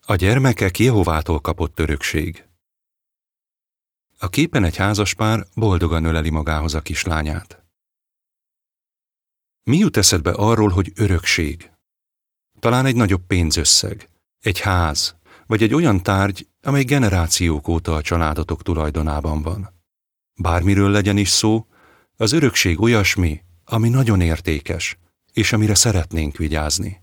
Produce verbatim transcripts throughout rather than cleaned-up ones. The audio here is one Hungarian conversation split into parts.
A gyermekek Jehovától kapott örökség. A képen egy házaspár boldogan öleli magához a kislányát. Mi jut eszedbe arról, hogy örökség? Talán egy nagyobb pénzösszeg, egy ház, vagy egy olyan tárgy, amely generációk óta a családotok tulajdonában van. Bármiről legyen is szó, az örökség olyasmi, ami nagyon értékes, és amire szeretnénk vigyázni.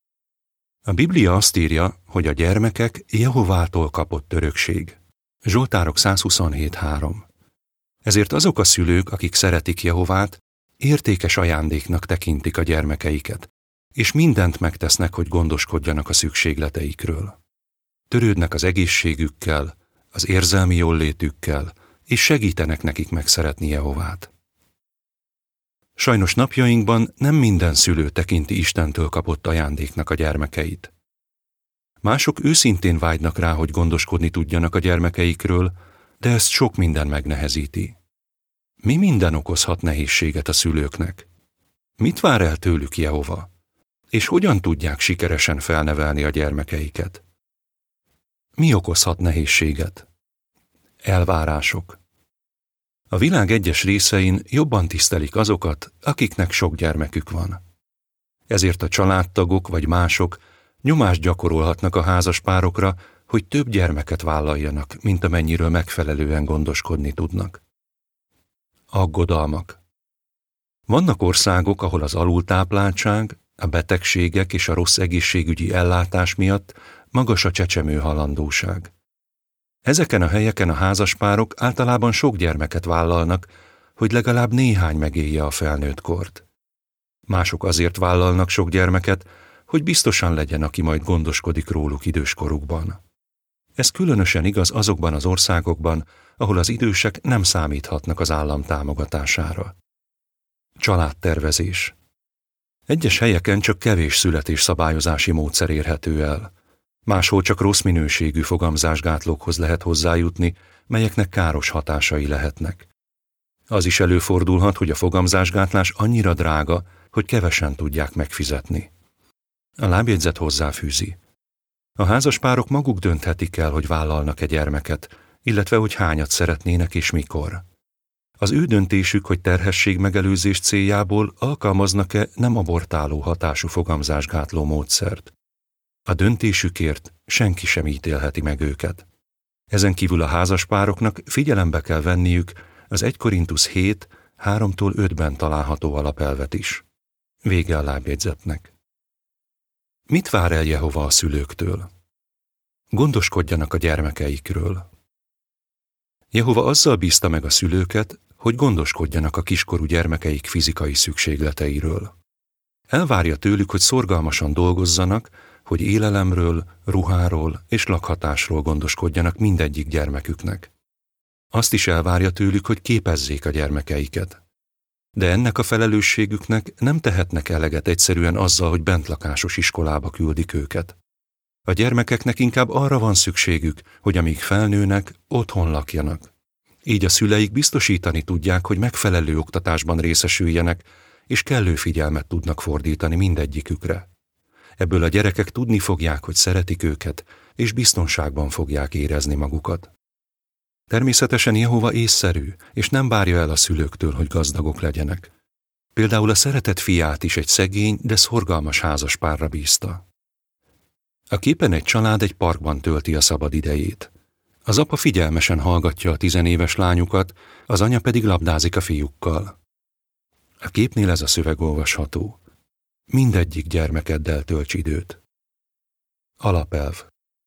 A Biblia azt írja, hogy a gyermekek Jehovától kapott örökség. Zsoltárok százhuszonhét három. Ezért azok a szülők, akik szeretik Jehovát, értékes ajándéknak tekintik a gyermekeiket, és mindent megtesznek, hogy gondoskodjanak a szükségleteikről. Törődnek az egészségükkel, az érzelmi jóllétükkel, és segítenek nekik megszeretni Jehovát. Sajnos napjainkban nem minden szülő tekinti Istentől kapott ajándéknak a gyermekeit. Mások őszintén vágynak rá, hogy gondoskodni tudjanak a gyermekeikről, de ezt sok minden megnehezíti. Mi minden okozhat nehézséget a szülőknek? Mit vár el tőlük Jehova? És hogyan tudják sikeresen felnevelni a gyermekeiket? Mi okozhat nehézséget? Elvárások. A világ egyes részein jobban tisztelik azokat, akiknek sok gyermekük van. Ezért a családtagok vagy mások nyomást gyakorolhatnak a házaspárokra, hogy több gyermeket vállaljanak, mint amennyiről megfelelően gondoskodni tudnak. Aggodalmak. Vannak országok, ahol az alultápláltság, a betegségek és a rossz egészségügyi ellátás miatt magas a csecsemő halandóság. Ezeken a helyeken a házaspárok általában sok gyermeket vállalnak, hogy legalább néhány megélje a felnőtt kort. Mások azért vállalnak sok gyermeket, hogy biztosan legyen, aki majd gondoskodik róluk időskorukban. Ez különösen igaz azokban az országokban, ahol az idősek nem számíthatnak az állam támogatására. Családtervezés. Egyes helyeken csak kevés születésszabályozási módszer érhető el. Máshol csak rossz minőségű fogamzásgátlókhoz lehet hozzájutni, melyeknek káros hatásai lehetnek. Az is előfordulhat, hogy a fogamzásgátlás annyira drága, hogy kevesen tudják megfizetni. A lábjegyzet hozzáfűzi. A házaspárok maguk dönthetik el, hogy vállalnak-e gyermeket, illetve hogy hányat szeretnének és mikor. Az ő döntésük, hogy terhesség-megelőzés céljából alkalmaznak-e nem abortáló hatású fogamzásgátló módszert. A döntésükért senki sem ítélheti meg őket. Ezen kívül a házaspároknak figyelembe kell venniük az egy Korintusz hét háromtól ötben található alapelvet is. Vége a lábjegyzetnek. Mit vár el Jehova a szülőktől? Gondoskodjanak a gyermekeikről. Jehova azzal bízta meg a szülőket, hogy gondoskodjanak a kiskorú gyermekeik fizikai szükségleteiről. Elvárja tőlük, hogy szorgalmasan dolgozzanak, hogy élelemről, ruháról és lakhatásról gondoskodjanak mindegyik gyermeküknek. Azt is elvárja tőlük, hogy képezzék a gyermekeiket. De ennek a felelősségüknek nem tehetnek eleget egyszerűen azzal, hogy bentlakásos iskolába küldik őket. A gyermekeknek inkább arra van szükségük, hogy amíg felnőnek, otthon lakjanak. Így a szüleik biztosítani tudják, hogy megfelelő oktatásban részesüljenek, és kellő figyelmet tudnak fordítani mindegyikükre. Ebből a gyerekek tudni fogják, hogy szeretik őket, és biztonságban fogják érezni magukat. Természetesen Jehova észszerű, és nem várja el a szülőktől, hogy gazdagok legyenek. Például a szeretett fiát is egy szegény, de szorgalmas házaspárra bízta. A képen egy család egy parkban tölti a szabad idejét. Az apa figyelmesen hallgatja a tizenéves lányukat, az anya pedig labdázik a fiúkkal. A képnél ez a szöveg olvasható. Mindegyik gyermekeddel tölts időt. Alapelv.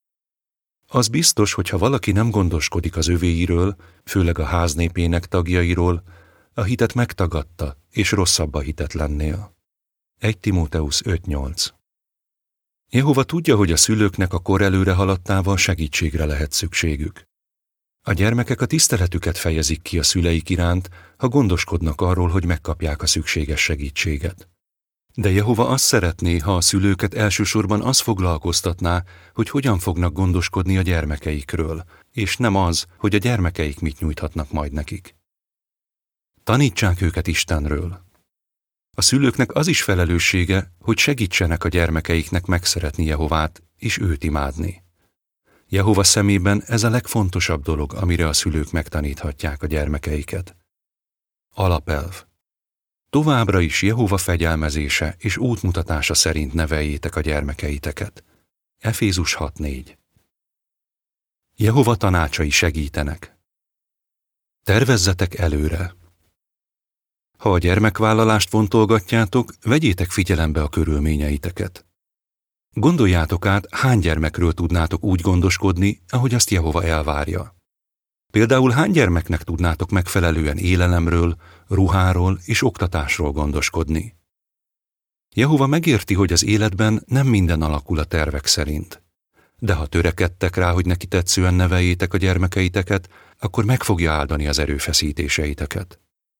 Az biztos, hogy ha valaki nem gondoskodik az övéiről, főleg a háznépének tagjairól, a hitet megtagadta, és rosszabb a hitetlennél. egy Timóteusz öt nyolc. Jehova tudja, hogy a szülőknek a kor előre haladtával segítségre lehet szükségük. A gyermekek a tiszteletüket fejezik ki a szüleik iránt, ha gondoskodnak arról, hogy megkapják a szükséges segítséget. De Jehova azt szeretné, ha a szülőket elsősorban az foglalkoztatná, hogy hogyan fognak gondoskodni a gyermekeikről, és nem az, hogy a gyermekeik mit nyújthatnak majd nekik. Tanítsák őket Istenről. A szülőknek az is felelőssége, hogy segítsenek a gyermekeiknek megszeretni Jehovát és őt imádni. Jehova szemében ez a legfontosabb dolog, amire a szülők megtaníthatják a gyermekeiket. Alapelv. Továbbra is Jehova fegyelmezése és útmutatása szerint neveljétek a gyermekeiteket. Efézus hat négy. Jehova tanácsai segítenek. Tervezzetek előre. Ha a gyermekvállalást fontolgatjátok, vegyétek figyelembe a körülményeiteket. Gondoljátok át, hány gyermekről tudnátok úgy gondoskodni, ahogy azt Jehova elvárja. Például hány gyermeknek tudnátok megfelelően élelemről, ruháról és oktatásról gondoskodni. Jehova megérti, hogy az életben nem minden alakul a tervek szerint. De ha törekedtek rá, hogy neki tetszően neveljétek a gyermekeiteket, akkor meg fogja áldani az erőfeszítéseiteket.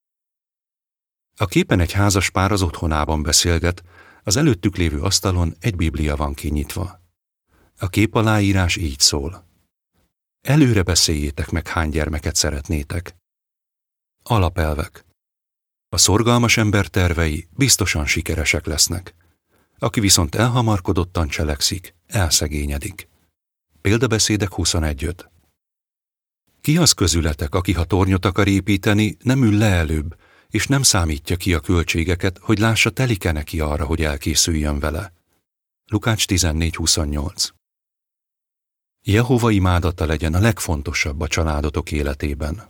A képen egy házas pár az otthonában beszélget, az előttük lévő asztalon egy Biblia van kinyitva. A kép aláírás így szól. Előre beszéljétek meg, hány gyermeket szeretnétek. Alapelvek. A szorgalmas ember tervei biztosan sikeresek lesznek. Aki viszont elhamarkodottan cselekszik, elszegényedik. Példabeszédek huszonegy öt. Ki az közületek, aki ha tornyot akar építeni, nem ül le előbb, és nem számítja ki a költségeket, hogy lássa, telik-e neki arra, hogy elkészüljön vele. Lukács tizennégy huszonnyolc. Jehova imádata legyen a legfontosabb a családotok életében.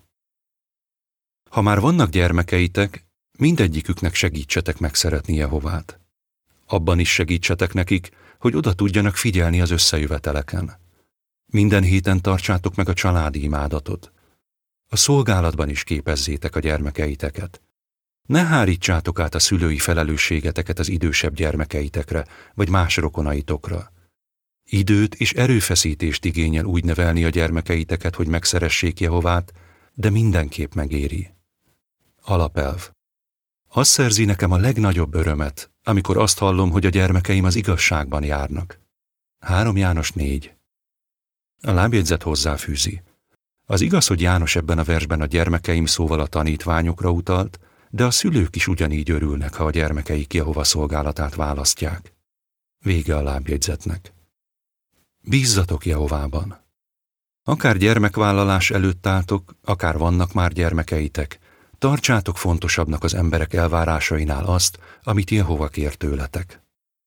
Ha már vannak gyermekeitek, mindegyiküknek segítsetek megszeretni Jehovát. Abban is segítsetek nekik, hogy oda tudjanak figyelni az összejöveteleken. Minden héten tartsátok meg a családi imádatot. A szolgálatban is képezzétek a gyermekeiteket. Ne hárítsátok át a szülői felelősségeteket az idősebb gyermekeitekre, vagy más rokonaitokra. Időt és erőfeszítést igényel úgy nevelni a gyermekeiteket, hogy megszeressék Jehovát, de mindenképp megéri. Alapelv. Az szerzi nekem a legnagyobb örömet, amikor azt hallom, hogy a gyermekeim az igazságban járnak. három János négy. A lábjegyzet hozzáfűzi. Az igaz, hogy János ebben a versben a gyermekeim szóval a tanítványokra utalt, de a szülők is ugyanígy örülnek, ha a gyermekeik Jehova szolgálatát választják. Vége a lábjegyzetnek. Bízzatok Jehovában. Akár gyermekvállalás előtt álltok, akár vannak már gyermekeitek, tartsátok fontosabbnak az emberek elvárásainál azt, amit Jehova kér tőletek.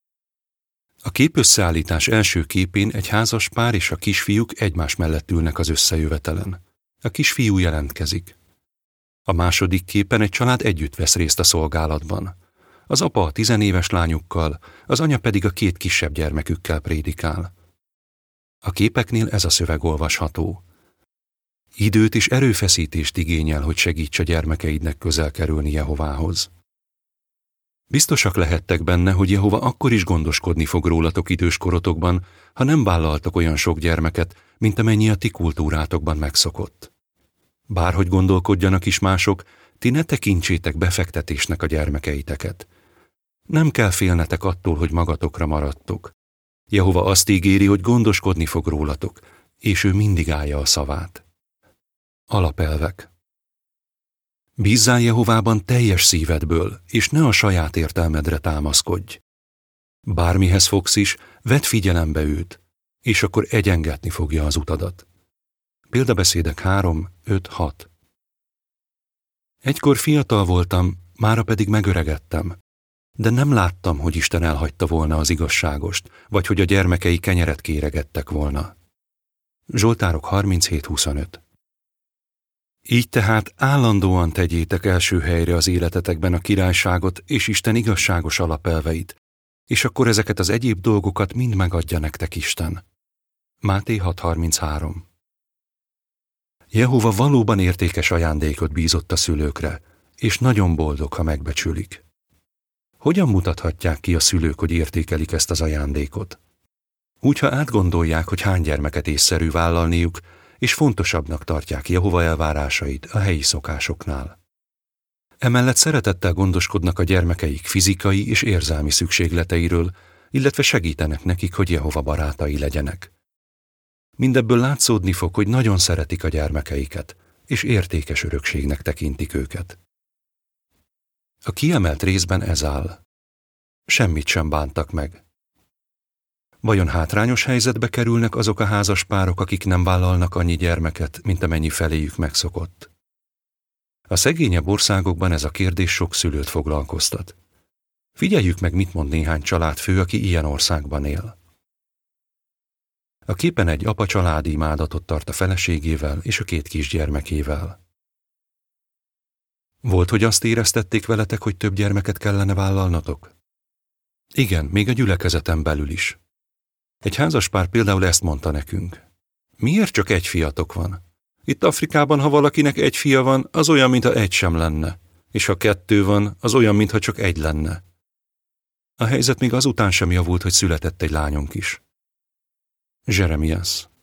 A képösszeállítás első képén egy házas pár és a kisfiúk egymás mellett ülnek az összejövetelen. A kisfiú jelentkezik. A második képen egy család együtt vesz részt a szolgálatban. Az apa a tizenéves lányukkal, az anya pedig a két kisebb gyermekükkel prédikál. A képeknél ez a szöveg olvasható. Időt és erőfeszítést igényel, hogy segíts a gyermekeidnek közel kerülni Jehovához. Biztosak lehettek benne, hogy Jehova akkor is gondoskodni fog rólatok időskorotokban, ha nem vállaltak olyan sok gyermeket, mint amennyi a ti kultúrátokban megszokott. Bárhogy gondolkodjanak is mások, ti ne tekintsétek befektetésnek a gyermekeiteket. Nem kell félnetek attól, hogy magatokra maradtok. Jehova azt ígéri, hogy gondoskodni fog rólatok, és ő mindig állja a szavát. Alapelvek. Bízzál Jehovában teljes szívedből, és ne a saját értelmedre támaszkodj. Bármihez fogsz is, vedd figyelembe őt, és akkor egyengetni fogja az utadat. Példabeszédek három öt hat. Egykor fiatal voltam, mára pedig megöregedtem, de nem láttam, hogy Isten elhagyta volna az igazságost, vagy hogy a gyermekei kenyeret kéregettek volna. Zsoltárok harminchét huszonöt. Így tehát állandóan tegyétek első helyre az életetekben a királyságot és Isten igazságos alapelveit, és akkor ezeket az egyéb dolgokat mind megadja nektek Isten. Máté hat harminchárom. Jehova valóban értékes ajándékot bízott a szülőkre, és nagyon boldog, ha megbecsülik. Hogyan mutathatják ki a szülők, hogy értékelik ezt az ajándékot? Úgy, ha átgondolják, hogy hány gyermeket észszerű vállalniuk, és fontosabbnak tartják Jehova elvárásait a helyi szokásoknál. Emellett szeretettel gondoskodnak a gyermekeik fizikai és érzelmi szükségleteiről, illetve segítenek nekik, hogy Jehova barátai legyenek. Mindebből látszódni fog, hogy nagyon szeretik a gyermekeiket, és értékes örökségnek tekintik őket. A kiemelt részben ez áll. Semmit sem bántak meg. Vajon hátrányos helyzetbe kerülnek azok a házaspárok, akik nem vállalnak annyi gyermeket, mint amennyi feléjük megszokott? A szegényebb országokban ez a kérdés sok szülőt foglalkoztat. Figyeljük meg, mit mond néhány családfő, aki ilyen országban él. A képen egy apa családi imádatot tart a feleségével és a két kisgyermekével. Volt, hogy azt éreztették veletek, hogy több gyermeket kellene vállalnatok? Igen, még a gyülekezeten belül is. Egy házaspár például ezt mondta nekünk. Miért csak egy fiatok van? Itt Afrikában, ha valakinek egy fia van, az olyan, mintha egy sem lenne, és ha kettő van, az olyan, mintha csak egy lenne. A helyzet még azután sem javult, hogy született egy lányunk is. Jeremias.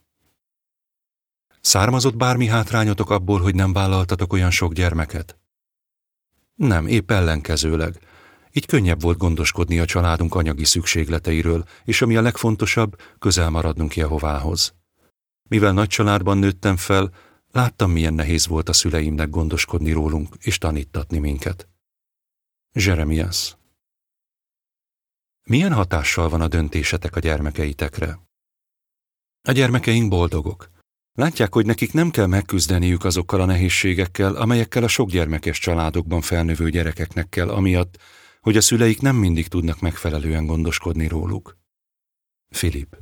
Származott bármi hátrányotok abból, hogy nem vállaltatok olyan sok gyermeket? Nem, épp ellenkezőleg. Így könnyebb volt gondoskodni a családunk anyagi szükségleteiről, és ami a legfontosabb, közel maradnunk Jehovához. Mivel nagy családban nőttem fel, láttam, milyen nehéz volt a szüleimnek gondoskodni rólunk és tanítatni minket. Jeremias. Milyen hatással van a döntésetek a gyermekeitekre? A gyermekeink boldogok. Látják, hogy nekik nem kell megküzdeniük azokkal a nehézségekkel, amelyekkel a sokgyermekes családokban felnövő gyerekeknek kell, amiatt, hogy a szüleik nem mindig tudnak megfelelően gondoskodni róluk. Filip.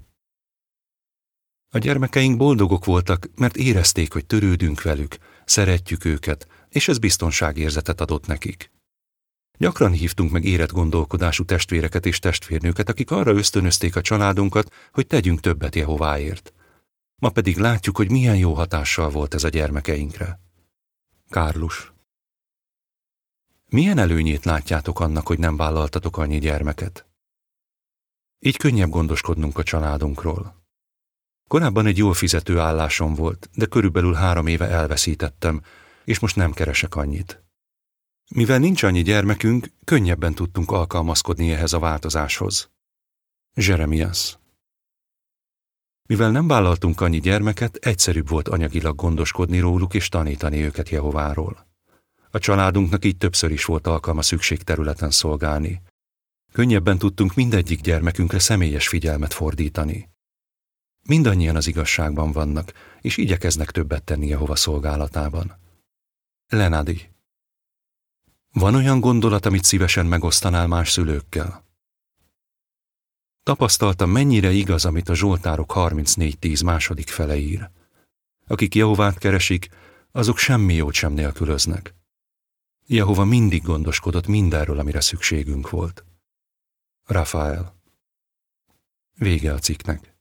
A gyermekeink boldogok voltak, mert érezték, hogy törődünk velük, szeretjük őket, és ez biztonságérzetet adott nekik. Gyakran hívtunk meg érett gondolkodású testvéreket és testvérnőket, akik arra ösztönözték a családunkat, hogy tegyünk többet Jehováért. Ma pedig látjuk, hogy milyen jó hatással volt ez a gyermekeinkre. Kárlus. Milyen előnyét látjátok annak, hogy nem vállaltatok annyi gyermeket? Így könnyebb gondoskodnunk a családunkról. Korábban egy jól fizető állásom volt, de körülbelül három éve elveszítettem, és most nem keresek annyit. Mivel nincs annyi gyermekünk, könnyebben tudtunk alkalmazkodni ehhez a változáshoz. Jeremias. Mivel nem vállaltunk annyi gyermeket, egyszerűbb volt anyagilag gondoskodni róluk és tanítani őket Jehováról. A családunknak így többször is volt alkalma szükségterületen szolgálni. Könnyebben tudtunk mindegyik gyermekünkre személyes figyelmet fordítani. Mindannyian az igazságban vannak, és igyekeznek többet tenni Jehova szolgálatában. Lenadi. Van olyan gondolat, amit szívesen megosztanál más szülőkkel? Tapasztaltam, mennyire igaz, amit a Zsoltárok harmincnégy tíz második fele ír. Akik Jehovát keresik, azok semmi jót sem nélkülöznek. Jehova mindig gondoskodott mindenről, amire szükségünk volt. Rafael. Vége a cikknek.